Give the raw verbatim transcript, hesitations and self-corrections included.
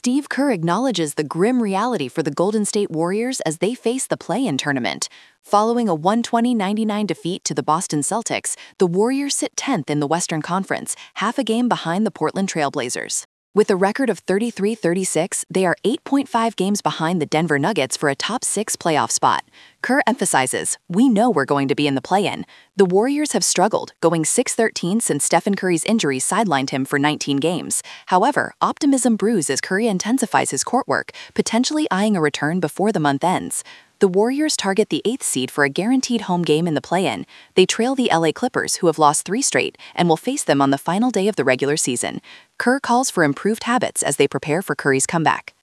Steve Kerr acknowledges the grim reality for the Golden State Warriors as they face the play-in tournament. Following a one twenty to ninety-nine defeat to the Boston Celtics, the Warriors sit tenth in the Western Conference, half a game behind the Portland Trail Blazers. With a record of thirty-three thirty-six, they are eight point five games behind the Denver Nuggets for a top six playoff spot. Kerr emphasizes, "We know we're going to be in the play-in." The Warriors have struggled, going six thirteen since Stephen Curry's injury sidelined him for nineteen games. However, optimism brews as Curry intensifies his court work, potentially eyeing a return before the month ends. The Warriors target the eighth seed for a guaranteed home game in the play-in. They trail the L A Clippers, who have lost three straight, and will face them on the final day of the regular season. Kerr calls for improved habits as they prepare for Curry's comeback.